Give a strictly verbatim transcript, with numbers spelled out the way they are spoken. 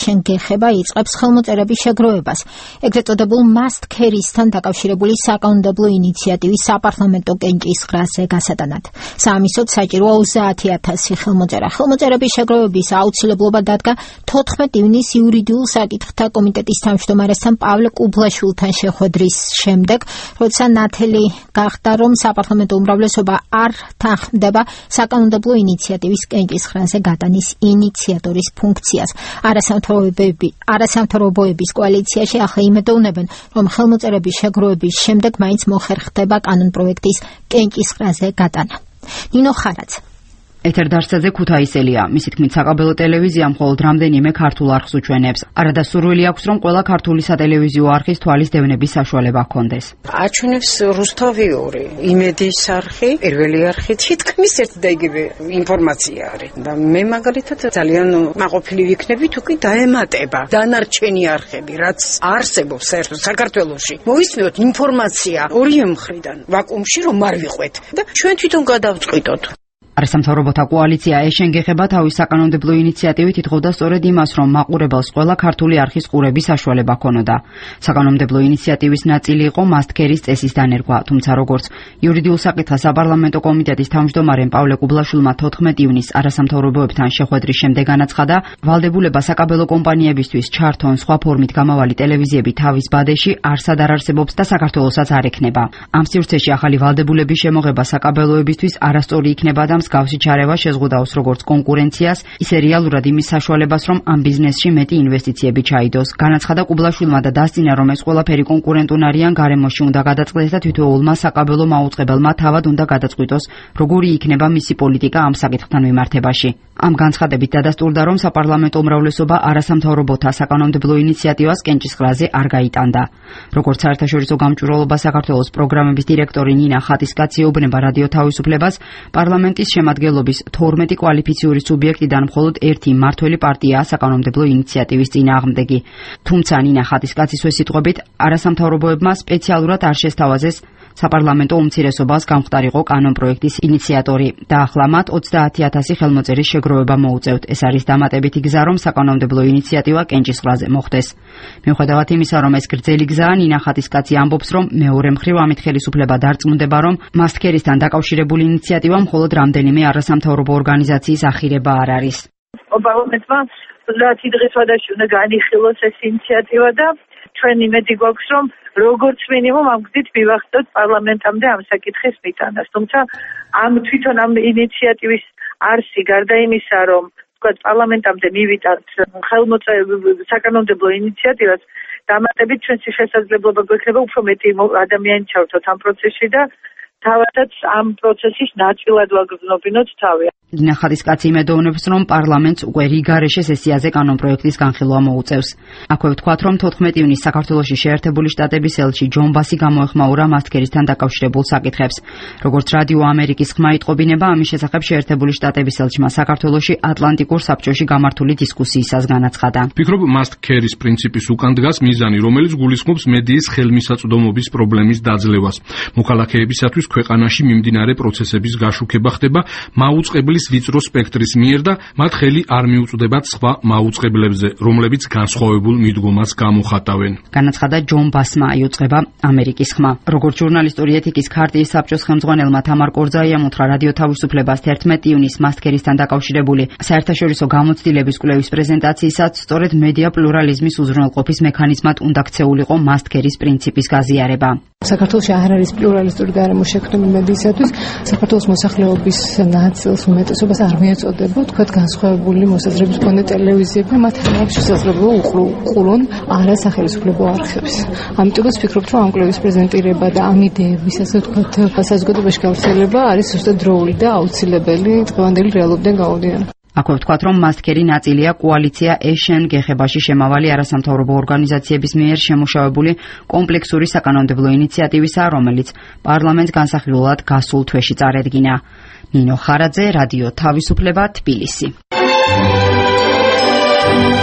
შენგეხება იწყებს ხელმოწერების შეგროვებას. ეგრეთ წოდებულ must carry-სთან დაკავშირებული საკანონმდებლო ინიციატივის საპარლამენტო კენჭისყრაზე გასატანად. საამისოდ საჭიროა ოცდაათი ათასი ხელმოწერა. ხელმოწერების შეგროვების აუცილებლობა დადგა თოთხმეტი ივნისს იურიდიულ საკითხთა კომიტეტის თავმჯდომარესთან პავლე კუბლაშვილთან შეხვედრის შემდეგ, როცა ნათელი გახდა, რომ საპარლამენტო უმრავლესობა არ თანხმდება საკანონმდებლო ინიციატივის კენჭისყრაზე გატანის ინიციატორის ფუნქციას. არასამთავრობოების კოალიციაში ახლა იმედოვნებენ, რომ ხელმოწერების შეგროვების შემდეგ მაინც მოხერხდება კანონპროექტის კენჭისყრაზე გატანა. ნინო ხარაძე. ეთერდარსაზე ქუთაისელია. მისი თქმით, საკაბელო ტელევიზია მხოლოდ რამდენიმე ქართულ არხს უჩვენებს. არადასურველი აქვს, რომ ყველა ქართული სატელევიზიო არხის თვალის დევნების საშუალება ჰქონდეს. აჩვენებს რუსთავიური, იმედის არხი, პირველი არხი, თითქმის ერთი და იგივე ინფორმაცია არის. და მე მაგალითად ძალიან მაყოფილი ვიქნები, თუ კი დაემატება დანარჩენი არხები, რაც არსებობს საქართველოში. მოვისმენთ ინფორმაცია ორივე მხრიდან, ვაკუუმში რომ არ ვიყვეთ და ჩვენ თვითონ გადავწყვიტოთ. არასამთავრობოთა კოალიცია ეშენგეხება თავის საკანონმდებლო ინიციატივით ითხოვდა სწორედ იმას, რომ მაყურებელს ყველა ქართული არხის ყურების საშუალება ჰქონოდა. საკანონმდებლო ინიციატივის ნაწილი იყო must carry-ის წესის დანერგვა, თუმცა როგორც იურიდიულ საკითხთა საპარლამენტო კომიტეტის თავმჯდომარემ პავლე კუბლაშვილმა თოთხმეტი ივნისს არასამთავრობოებთან შეხვედრის შემდეგ განაცხადა, ვალდებულება საკაბელო კომპანიებისთვის ჩართონ სხვა ფორმით გამავალი ტელევიზიები თავის ბადეში არსად არ არსებობს და საქართველოსაც არ ექნება. ამ სივრცეში ახალი ვალდებულების შემოღება საკაბელოებისთვის არასწორი იქნება და მსგავსი ჩარევა შეზღუდავს როგორც კონკურენციას, ისე რეალურად იმის საშუალებას, რომ ამ ბიზნესში მეტი ინვესტიციები ჩაიდოს. განაცხადა კუბლაშვილმა და დასწინა, რომ ეს ყველაფერი კონკურენტუნ არიან, გარემოში უნდა გადაწყდეს და თითოეულმა საკაბელო მაუწყებელმა თავად უნდა გადაწყვიტოს, როგორი იქნება მისი პოლიტიკა ამ საკითხთან მიმართებაში. ამ განცხადებით დადასტურდა, რომ საპარლამენტო უმრავლესობა არასამთავრობოთა საკანონმდებლო ინიციატივას კენჭისყრაზე არ გაიტანდა. როგორც საერთაშორისო გამჭვირვალობა საქართველოს პროგრამების დირექტორი ნინა ხატისკაცი ეუბნება რადიო თავისუფლებას, პარლამენტის შემადგენლობის თორმეტი კვალიფიციური სუბიექტიდან მხოლოდ ერთი მმართველი პარტიაა საკანონმდებლო ინიციატივის წინააღმდეგი. თუმცა ნინა ხატისკაცის სიტყვებით, არასამთავრობოებმა სპეციალურად არ შესთავაზეს საპარლამენტო უმცირესობას გამხდარიყო კანონპროექტის ინიციატორი და ახლა მათ ოცდაათი ათასი ხელმოწერის შეგროვება მოუწევთ. ეს არის დამატებითი გზა, რომ საკანონმდებლო ინიციატივა კენჭისყრაზე მოხდეს. მიუხედავად იმისა, რომ ეს გრძელი გზაა, ნინა ხატისკაცი ამბობს, რომ მეორე მხრივ ამით ხელისუფლება დარწმუნდება, რომ must carry-სთან დაკავშირებული ინიციატივა მხოლოდ რამდენიმე არასამთავრობო ორგანიზაციის ახირება არ არის. პარლამენტმა ოცდაათი დღის ვადაში უნდა განიხილოს ეს ინიციატივა და ჩვენ იმედი გვაქვს, რომ როგორც მინიმუმ ამ გზით მივახდოთ პარლამენტამდე ამ საკითხის მიტანას. თუმცა ამ თვითონ ამ ინიციატივის არსი გარდა იმისა, რომ თქვათ პარლამენტამდე მივიტანთ ხელმოწერების საკანონმდებლო ინიციატივას, დამატებით ჩვენს შესაძლებლობა გვექნება უფრო მეტი ადამიანი ჩავთოთ ამ პროცესში და თავადაც ამ პროცესის ნაწილად ვაგრძნობინოთ თავი. ნინა ხატისკაცი იმედოვნებს, რომ პარლამენტს უკვე რიგარეშე სესიაზე კანონპროექტის განხილვა მოუწევს. აქვე ვთქვათ, რომ თოთხმეტი ივნისს საქართველოში შეერთებული შტატების ელჩი ჯონ ბასი გამოეხმაურა must carry-სთან დაკავშირებულ საკითხებს. როგორც რადიო ამერიკის ხმა იტყობინება, ამის შესახებ შეერთებული შტატების ელჩმა საქართველოში ატლანტიკურ საბჭოში გამართული დისკუსიისას განაცხადა. ვფიქრობ, must carry-ის პრინციპის უკან დგას მიზანი, რომელიც გულისხმობს მედიის ხელმისაწვდომობის პრობლემის დაძლევას. მოქალაქეებისათვის ქვეყანაში მიმდინარე პროცესების გაშუქება ხდება მაუწყებლის ვიწრო სპექტრის მიერ და მათ ხელი არ მიუწვდებათ სხვა მაუწყებლებზე, რომლებიც განსხვავებულ მიდგომას გამოხატავენ. განაცხადა ჯონ ბასმა, იუწყება ამერიკის ხმა. როგორც ჟურნალისტური ეთიკის ქარტიის საბჭოს ხელმძღვანელმა თამარ კორძაიამ უთხრა რადიო თავისუფლებას თერთმეტი ივნისს must carry-სთან დაკავშირებული საერთაშორისო გამოცდილების კვლევის პრეზენტაციისას სწორედ მედია პლურალიზმის უზრუნველყოფის მექანიზმად უნდა ქცეულიყო must carry-ის პრინციპის გაზიარება. საქართველოში არ არის პლურალისტური გარემო შექმნილი მედიისათვის, საქართველოს მოსახლეობის ნაწილს უმეტესობას არ მიეწოდება, თქვათ განსხვავებული მოსაზრების მქონე ტელევიზიები, მათ არ აქვს შესაძლებლობა უყურონ არასახელისუფლებო არხებს. ამიტომაც ვფიქრობ, რომ ამ კვლევის პრეზენტირება და ამ იდეების, ასე ვთქვათ, საზოგადოებაში გავრცელება არის ზუსტად დროული და აუცილებელი დღევანდელი რეალობიდან გამომდინარე. აქვე ვთქვათ, რომ must carry ნაწილია კოალიცია ეშენგეხებაში შემავალი არასამთავრობო ორგანიზაციების მიერ შემუშავებული კომპლექსური საკანონმდებლო ინიციატივისა, რომელიც პარლამენტს განსახილველად გასულ თვეში წარედგინა. ნინო ხარაძე, რადიო თავისუფლება, თბილისი.